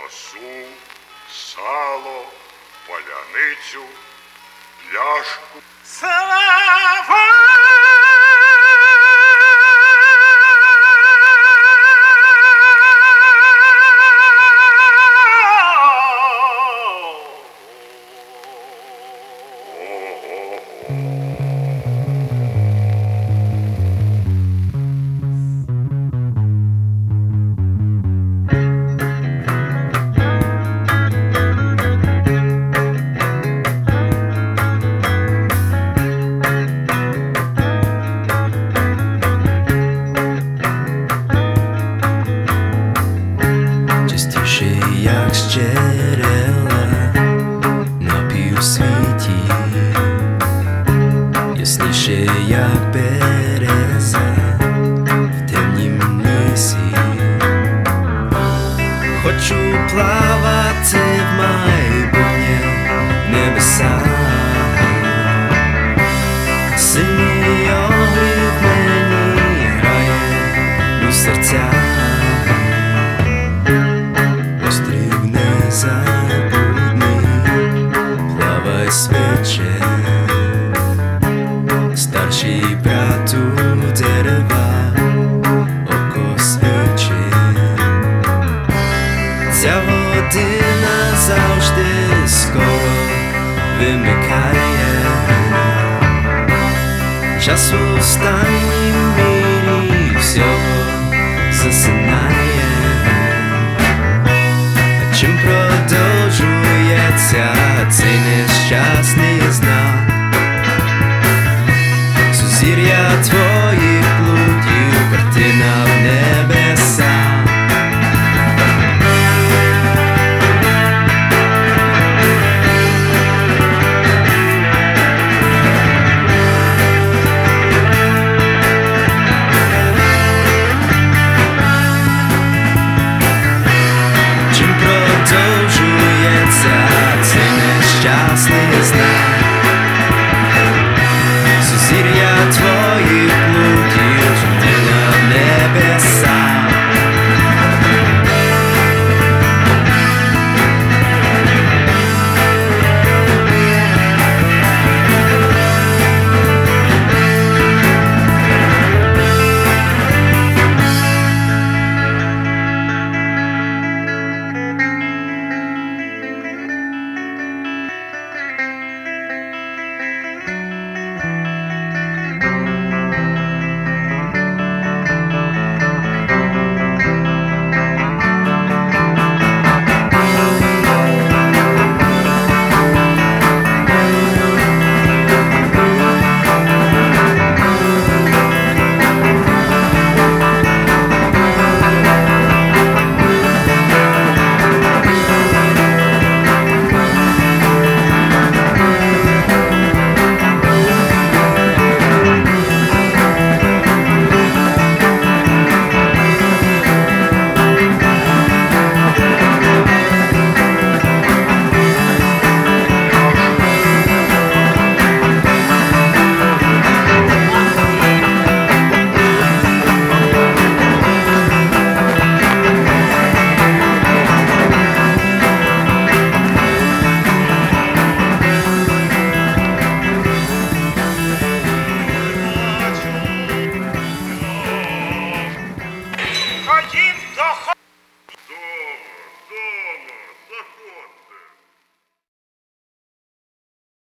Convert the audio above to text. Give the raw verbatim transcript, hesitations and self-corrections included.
ковбасу, сало, паляницю, пляшку. Слава! Як з джерела на півсвіті, ясніше, як береза в темнім лісі. Хочу плавати в майбутнє небеса, синій огрів мені грає у серцях. Забудний, плавай швидше, старший брат у дерева око свіче. Ця година завжди скоро вимикає, час устань